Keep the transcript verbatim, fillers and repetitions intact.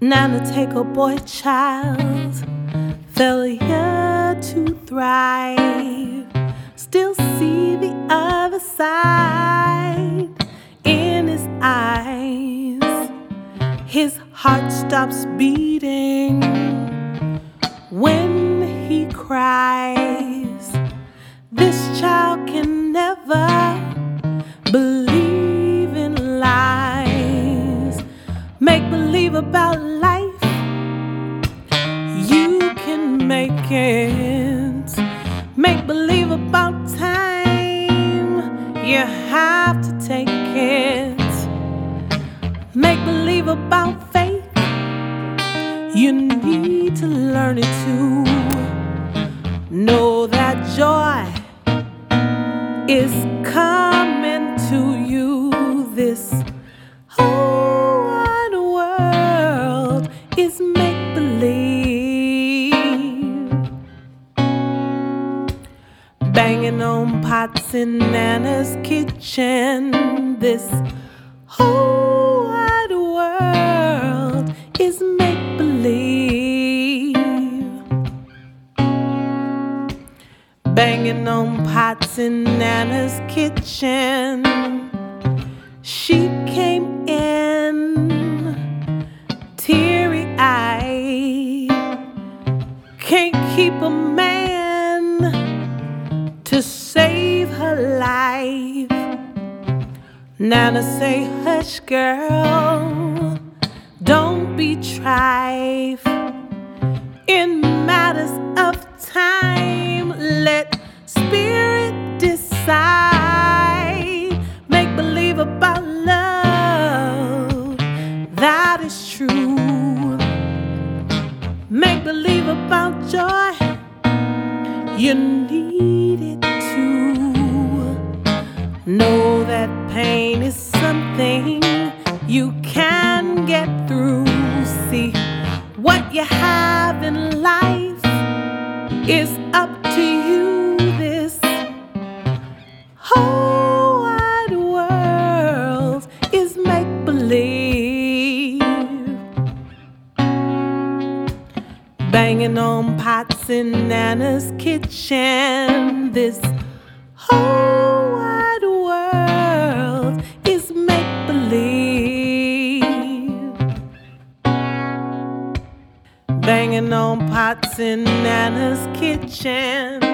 Nana take a boy child, failure to thrive. Still see the other side in his eyes. His heart stops beating when he cries. This child can never believe in lies. Make believe about life, you can make it. Make believe about time, you have to take it. Make believe about faith, you need to learn it too. Know that joy is coming to you. This whole wide world is make-believe. Banging on pots in Nana's kitchen. This whole wide world is make-believe. Banging on pots in Nana's kitchen. She came in teary-eyed. Can't keep a man to save her life. Nana say, hush girl, don't be trife. In matters of time, let spirit decide. Make believe about love, that is true. Make believe about joy, you need it too. Know that pain is something you can get through. See, what you have in life is up to you. This whole wide world is make-believe. Banging on pots in Nana's kitchen. This whole wide world is make-believe. Banging on pots in Nana's kitchen.